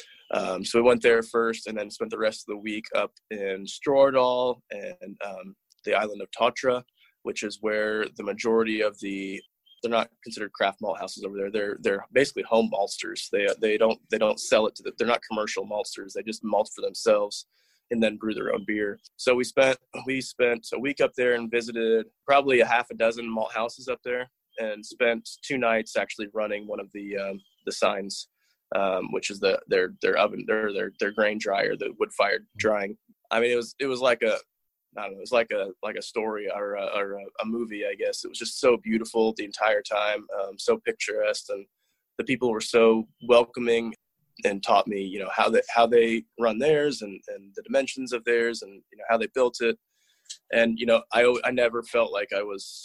S2: Um, so we went there first and then spent the rest of the week up in Stjørdal and um, the island of Tatra, which is where the majority of the, they're not considered craft malt houses over there. They're, they're basically home maltsters. They, they don't, they don't sell it to the, they're not commercial maltsters. They just malt for themselves and then brew their own beer. So we spent, we spent a week up there and visited probably a half a dozen malt houses up there, and spent two nights actually running one of the, um, the signs, um, which is the, their, their oven, their, their, their grain dryer, the wood fired drying. I mean, it was, it was like a, I don't know, it was like a, like a story or a, or a, a movie, I guess. It was just so beautiful the entire time, um, so picturesque, and the people were so welcoming and taught me, you know, how they, how they run theirs and, and the dimensions of theirs and, you know, how they built it. And, you know, I, I never felt like I was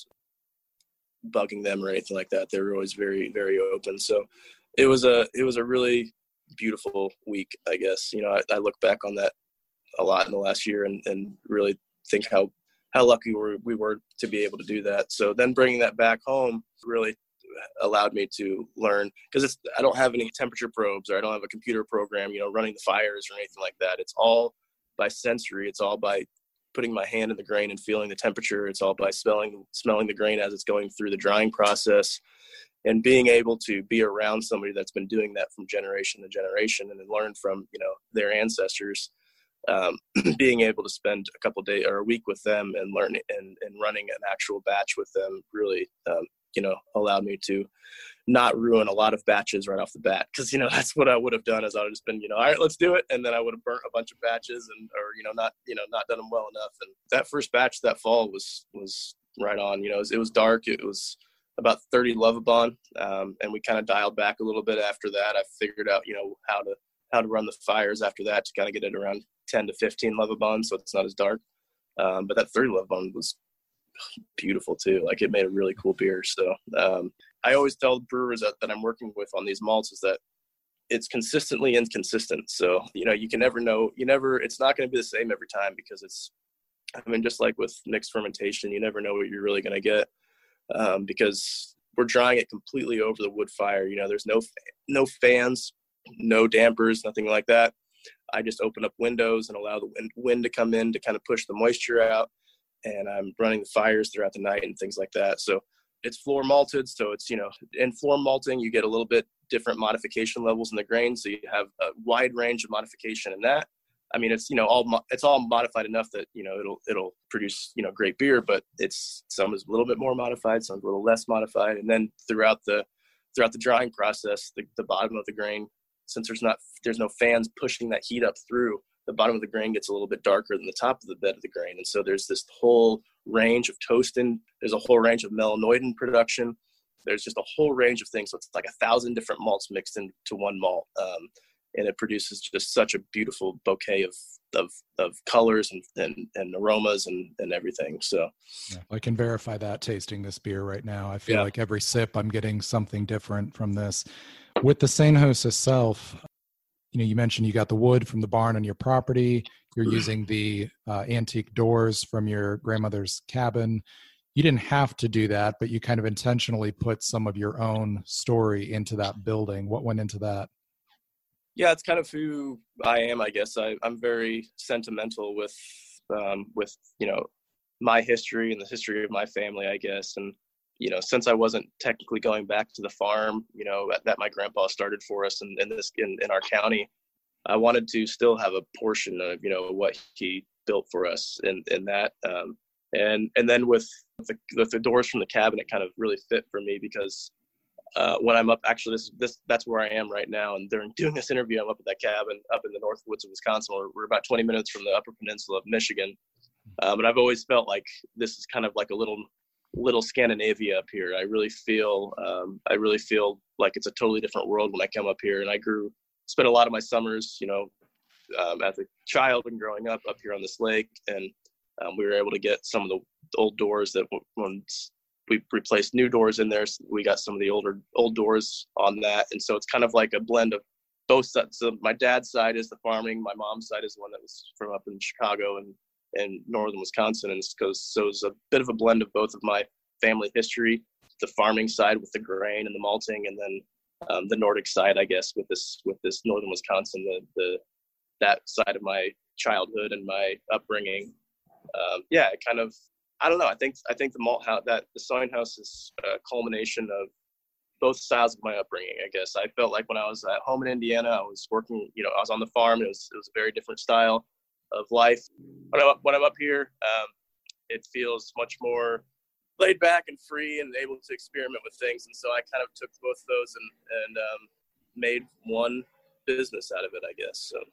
S2: bugging them or anything like that. They were always very, very open. So it was a, it was a really beautiful week, I guess. You know, I, I look back on that a lot in the last year and, and really think how, how lucky we were, we were to be able to do that. So then bringing that back home really allowed me to learn, because it's, I don't have any temperature probes, or I don't have a computer program, you know, running the fires or anything like that. It's all by sensory. It's all by putting my hand in the grain and feeling the temperature. It's all by smelling, smelling the grain as it's going through the drying process, and being able to be around somebody that's been doing that from generation to generation and then learn from, you know, their ancestors. Um, being able to spend a couple of days or a week with them and learning and, and running an actual batch with them really, um, you know, allowed me to not ruin a lot of batches right off the bat. Cause, you know, that's what I would have done, is I would have just been, you know, all right, let's do it. And then I would have burnt a bunch of batches and, or, you know, not, you know, not done them well enough. And that first batch that fall was, was right on. You know, it was, it was dark. It was about thirty Lovibond. Um, and we kind of dialed back a little bit after that. I figured out, you know, how to, how to run the fires after that to kind of get it around ten to fifteen Lovibond, so it's not as dark. Um, but that thirty Lovibond was beautiful too. Like, it made a really cool beer. So um, I always tell brewers that, that I'm working with on these malts is that it's consistently inconsistent. So, you know, you can never know, you never, it's not going to be the same every time, because it's, I mean, just like with mixed fermentation, you never know what you're really going to get, um, because we're drying it completely over the wood fire. You know, there's no, no fans, no dampers, nothing like that. I just open up windows and allow the wind, wind to come in to kind of push the moisture out. And I'm running the fires throughout the night and things like that. So it's floor malted. So it's, you know, in floor malting, you get a little bit different modification levels in the grain. So you have a wide range of modification in that. I mean, it's, you know, all, it's all modified enough that, you know, it'll, it'll produce, you know, great beer, but it's, some is a little bit more modified, some a little less modified. And then throughout the, throughout the drying process, the, the bottom of the grain, since there's not, there's no fans pushing that heat up through, the bottom of the grain gets a little bit darker than the top of the bed of the grain. And so there's this whole range of toasting. There's a whole range of melanoidin production. There's just a whole range of things. So it's like a thousand different malts mixed into one malt. Um, and it produces just such a beautiful bouquet of, of, of colors and, and, and aromas and, and everything. So
S1: yeah, I can verify that tasting this beer right now. I feel
S2: yeah.
S1: like every sip I'm getting something different from this. With the Sanjos itself, you know, you mentioned you got the wood from the barn on your property. You're using the uh, antique doors from your grandmother's cabin. You didn't have to do that, but you kind of intentionally put some of your own story into that building. What went into that?
S2: Yeah, it's kind of who I am, I guess. I, I'm very sentimental with, um, with, you know, my history and the history of my family, I guess. And, you know, since I wasn't technically going back to the farm, you know, that, that my grandpa started for us in, in this, in, in our county, I wanted to still have a portion of, you know, what he built for us in, in that. Um, and, and then with the, with the doors from the cabin, it kind of really fit for me because Uh, when I'm up, actually, this, this, that's where I am right now. And during doing this interview, I'm up at that cabin up in the North Woods of Wisconsin. We're, we're about twenty minutes from the Upper Peninsula of Michigan. Um, and I've always felt like this is kind of like a little, little Scandinavia up here. I really feel, um, I really feel like it's a totally different world when I come up here. And I grew, spent a lot of my summers, you know, um, as a child and growing up up here on this lake. And um, we were able to get some of the old doors that once we replaced new doors in there. So we got some of the older old doors on that. And so it's kind of like a blend of both sides. So my dad's side is the farming. My mom's side is the one that was from up in Chicago and, and northern Wisconsin. And it's goes, so it's a bit of a blend of both of my family history, the farming side with the grain and the malting, and then um, the Nordic side, I guess, with this, with this northern Wisconsin, the, the, that side of my childhood and my upbringing. Um, yeah, it kind of, I don't know. I think I think the malt house, that the Sign House is a culmination of both styles of my upbringing. I guess I felt like when I was at home in Indiana, I was working. You know, I was on the farm. It was it was a very different style of life. When I'm up, when I'm up here, um, it feels much more laid back and free and able to experiment with things. And so I kind of took both of those and and um, made one business out of it, I guess. So.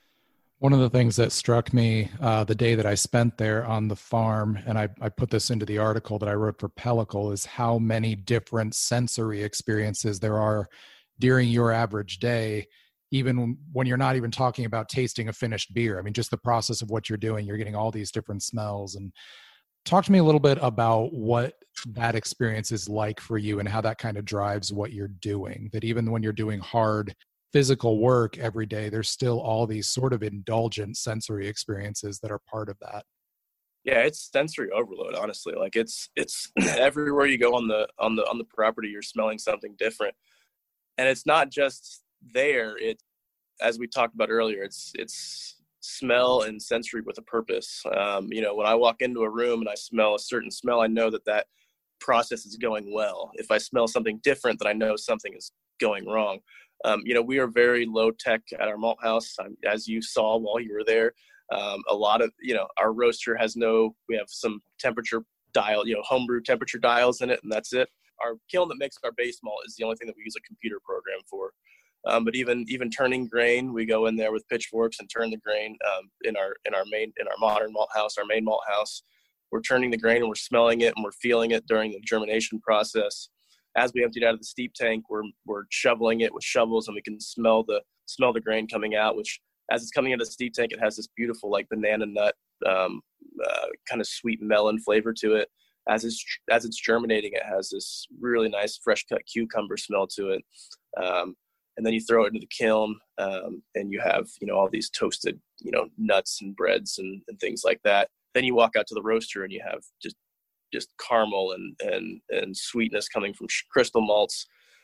S1: One of the things that struck me uh, the day that I spent there on the farm, and I, I put this into the article that I wrote for Pellicle, is how many different sensory experiences there are during your average day, even when you're not even talking about tasting a finished beer. I mean, just the process of what you're doing, you're getting all these different smells. And talk to me a little bit about what that experience is like for you and how that kind of drives what you're doing, that even when you're doing hard physical work every day, there's still all these sort of indulgent sensory experiences that are part of that.
S2: Yeah, it's sensory overload, honestly. Like it's it's everywhere you go on the on the on the property, you're smelling something different. And it's not just there. It, as we talked about earlier, it's it's smell and sensory with a purpose. Um, you know, when I walk into a room and I smell a certain smell, I know that that process is going well. If I smell something different, then I know something is going wrong. Um, you know, we are very low tech at our malt house. Um, as you saw while you were there, um, a lot of, you know, our roaster has no, we have some temperature dial, you know, homebrew temperature dials in it, and that's it. Our kiln that makes our base malt is the only thing that we use a computer program for. Um, but even, even turning grain, we go in there with pitchforks and turn the grain, um, in our, in our main, in our modern malt house, our main malt house. We're turning the grain and we're smelling it and we're feeling it during the germination process. As we emptied out of the steep tank, we're we're shoveling it with shovels, and we can smell the smell the grain coming out. Which, as it's coming out of the steep tank, it has this beautiful like banana nut, um, uh, kind of sweet melon flavor to it. As it's as it's germinating, it has this really nice fresh cut cucumber smell to it. Um, and then you throw it into the kiln, um, and you have you know all these toasted you know nuts and breads and, and things like that. Then you walk out to the roaster, and you have just just caramel and, and, and sweetness coming from crystal malts.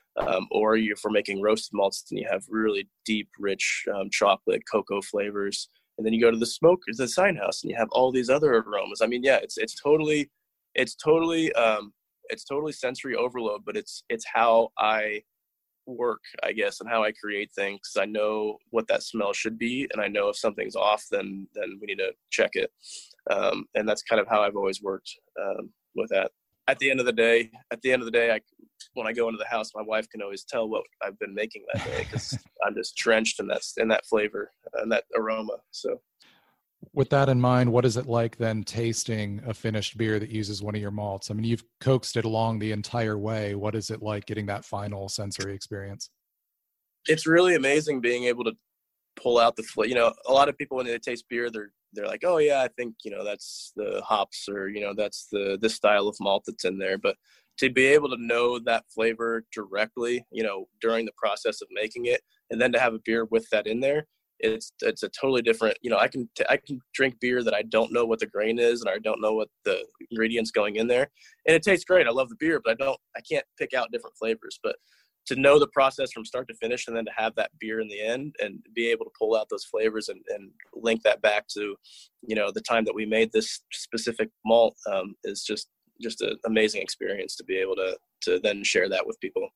S2: Um, or you, if we're making roasted malts, then you have really deep, rich um, chocolate, cocoa flavors. And then you go to the smoke, the sign house, and you have all these other aromas. I mean, yeah, it's it's totally, it's totally, um, it's totally sensory overload. But it's it's how I work, I guess, and how I create things. I know what that smell should be, and I know if something's off, then then we need to check it. Um, and that's kind of how I've always worked um, with that. At the end of the day, at the end of the day, I, when I go into the house, my wife can always tell what I've been making that day because I'm just drenched in that in that flavor and that aroma. So,
S1: with that in mind, what is it like then tasting a finished beer that uses one of your malts? I mean, you've coaxed it along the entire way. What is it like getting that final sensory experience?
S2: It's really amazing being able to pull out the flavor. You know, a lot of people when they taste beer, they're they're like, oh yeah, I think, you know, that's the hops, or, you know, that's the this style of malt that's in there. But to be able to know that flavor directly, you know, during the process of making it, and then to have a beer with that in there, it's it's a totally different, you know, I can t- I can drink beer that I don't know what the grain is, and I don't know what the ingredients going in there, and it tastes great. I love the beer, but I don't I can't pick out different flavors. But to know the process from start to finish, and then to have that beer in the end and be able to pull out those flavors and, and link that back to, you know, the time that we made this specific malt um, is just just an amazing experience to be able to to then share that with people.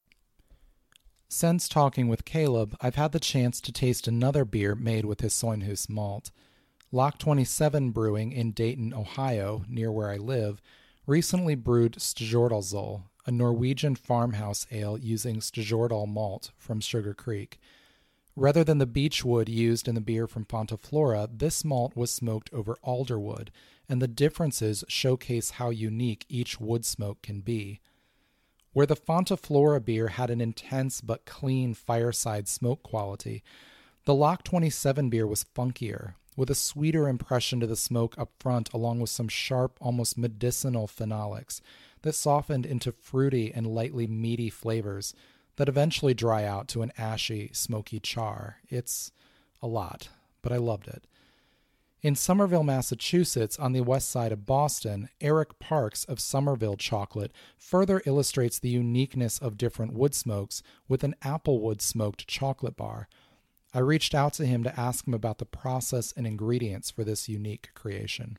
S1: Since talking with Caleb, I've had the chance to taste another beer made with his Soinhus malt. Lock twenty-seven Brewing in Dayton, Ohio, near where I live, recently brewed Stjordalsøl, a Norwegian farmhouse ale using Stjordal malt from Sugar Creek. Rather than the beech wood used in the beer from Fonta Flora, this malt was smoked over alderwood, and the differences showcase how unique each wood smoke can be. Where the Fonta Flora beer had an intense but clean fireside smoke quality, the Lock twenty-seven beer was funkier, with a sweeter impression to the smoke up front along with some sharp, almost medicinal phenolics that softened into fruity and lightly meaty flavors that eventually dry out to an ashy, smoky char. It's a lot, but I loved it. In Somerville, Massachusetts, on the west side of Boston, Eric Parks of Somerville Chocolate further illustrates the uniqueness of different wood smokes with an applewood smoked chocolate bar. I reached out to him to ask him about the process and ingredients for this unique creation.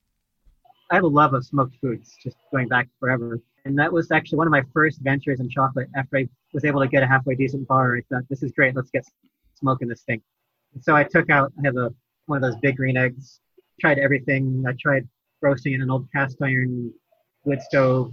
S5: I have a love of smoked foods, just going back forever. And that was actually one of my first ventures in chocolate. After I was able to get a halfway decent bar, I thought, this is great, let's get smoking this thing. And so I took out, I have a one of those big green eggs, tried everything. I tried roasting in an old cast iron wood stove,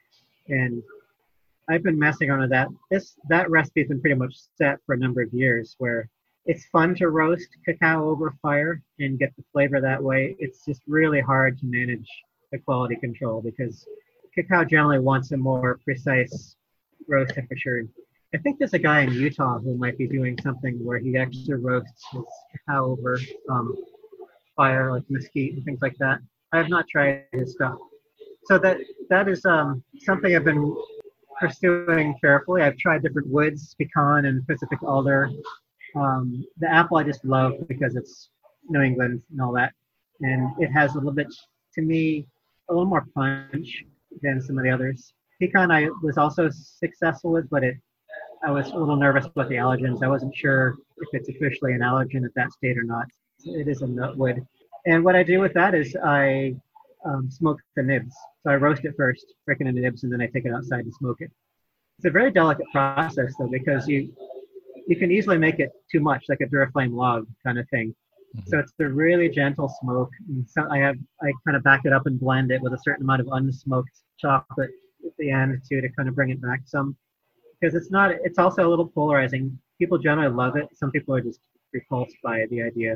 S5: and I've been messing around with that. This That recipe has been pretty much set for a number of years, where it's fun to roast cacao over fire and get the flavor that way. It's just really hard to manage the quality control because cacao generally wants a more precise roast temperature. I think there's a guy in Utah who might be doing something where he actually roasts his cacao over um, fire, like mesquite and things like that. I have not tried his stuff. So that that is um, something I've been pursuing carefully. I've tried different woods, pecan and Pacific alder. Um, the apple I just love because it's New England and all that. And it has a little bit, to me, a little more punch than some of the others. Pecan I was also successful with, but it I was a little nervous about the allergens. I wasn't sure if it's officially an allergen at that state or not. It is a nutwood. And what I do with that is I um, smoke the nibs. So I roast it first, break it into nibs, and then I take it outside and smoke it. It's a very delicate process, though, because you you can easily make it too much, like a Duraflame log kind of thing. Mm-hmm. So it's a really gentle smoke. And so I have I kind of back it up and blend it with a certain amount of unsmoked chocolate at the end, too, to kind of bring it back some. Because it's not, it's also a little polarizing. People generally love it. Some people are just repulsed by the idea.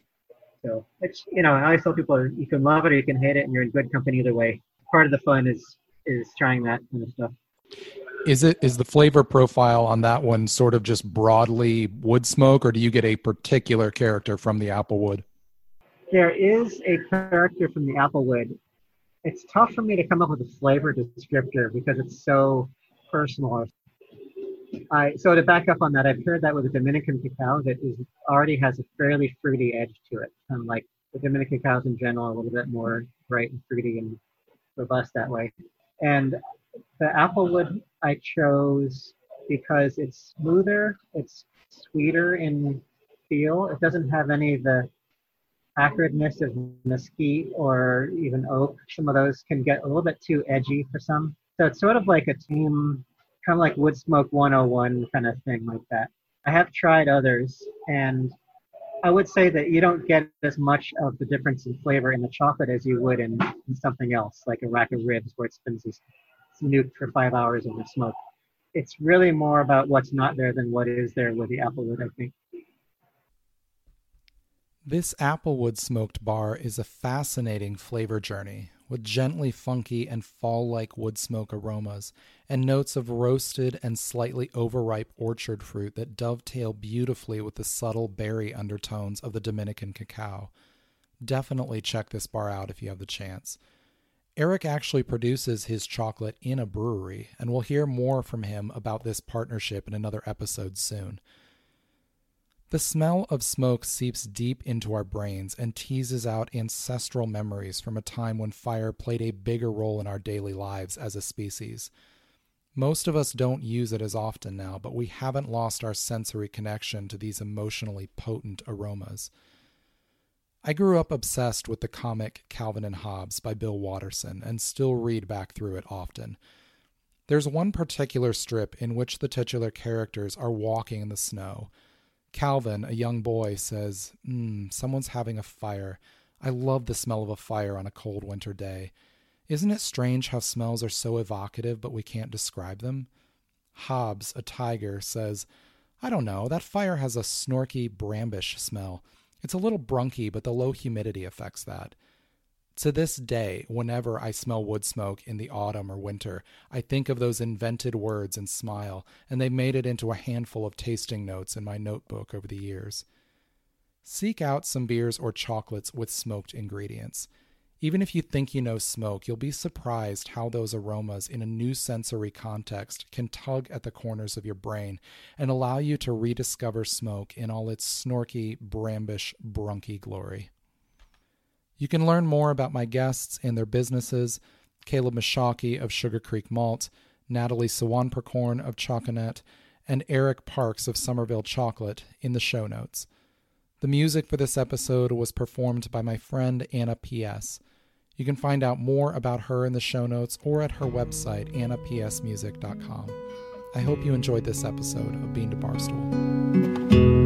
S5: So it's, you know, I always tell people you can love it or you can hate it, and you're in good company either way. Part of the fun is is trying that kind of stuff.
S1: Is it is the flavor profile on that one sort of just broadly wood smoke, or do you get a particular character from the applewood?
S5: There is a character from the applewood. It's tough for me to come up with a flavor descriptor because it's so personal. I, so to back up on that, I've heard that with a Dominican cacao that is already has a fairly fruity edge to it. And like the Dominican cacaos in general are a little bit more bright and fruity and robust that way. And the applewood I chose because it's smoother, it's sweeter in feel. It doesn't have any of the acridness of mesquite or even oak. Some of those can get a little bit too edgy for some. So it's sort of like a team, kind of like Woodsmoke one oh one kind of thing like that. I have tried others, and I would say that you don't get as much of the difference in flavor in the chocolate as you would in, in something else, like a rack of ribs where it's been just nuked for five hours over smoke. It's really more about what's not there than what is there with the Applewood, I think.
S1: This Applewood smoked bar is a fascinating flavor journey with gently funky and fall-like wood smoke aromas and notes of roasted and slightly overripe orchard fruit that dovetail beautifully with the subtle berry undertones of the Dominican cacao. Definitely check this bar out if you have the chance. Eric actually produces his chocolate in a brewery, and we'll hear more from him about this partnership in another episode soon. The smell of smoke seeps deep into our brains and teases out ancestral memories from a time when fire played a bigger role in our daily lives as a species. Most of us don't use it as often now, but we haven't lost our sensory connection to these emotionally potent aromas. I grew up obsessed with the comic Calvin and Hobbes by Bill Watterson and still read back through it often. There's one particular strip in which the titular characters are walking in the snow. Calvin, a young boy, says, mm, someone's having a fire. I love the smell of a fire on a cold winter day. Isn't it strange how smells are so evocative but we can't describe them? Hobbes, a tiger, says, I don't know, that fire has a snorky, brambish smell. It's a little brunky, but the low humidity affects that. To this day, whenever I smell wood smoke in the autumn or winter, I think of those invented words and smile, and they made it into a handful of tasting notes in my notebook over the years. Seek out some beers or chocolates with smoked ingredients. Even if you think you know smoke, you'll be surprised how those aromas in a new sensory context can tug at the corners of your brain and allow you to rediscover smoke in all its snorky, brambish, brunky glory. You can learn more about my guests and their businesses, Caleb Mashaki of Sugar Creek Malt, Natalie Sawanpercorn of Choconet, and Eric Parks of Somerville Chocolate in the show notes. The music for this episode was performed by my friend Anna P S. You can find out more about her in the show notes or at her website, anna p s music dot com. I hope you enjoyed this episode of Bean to Barstool.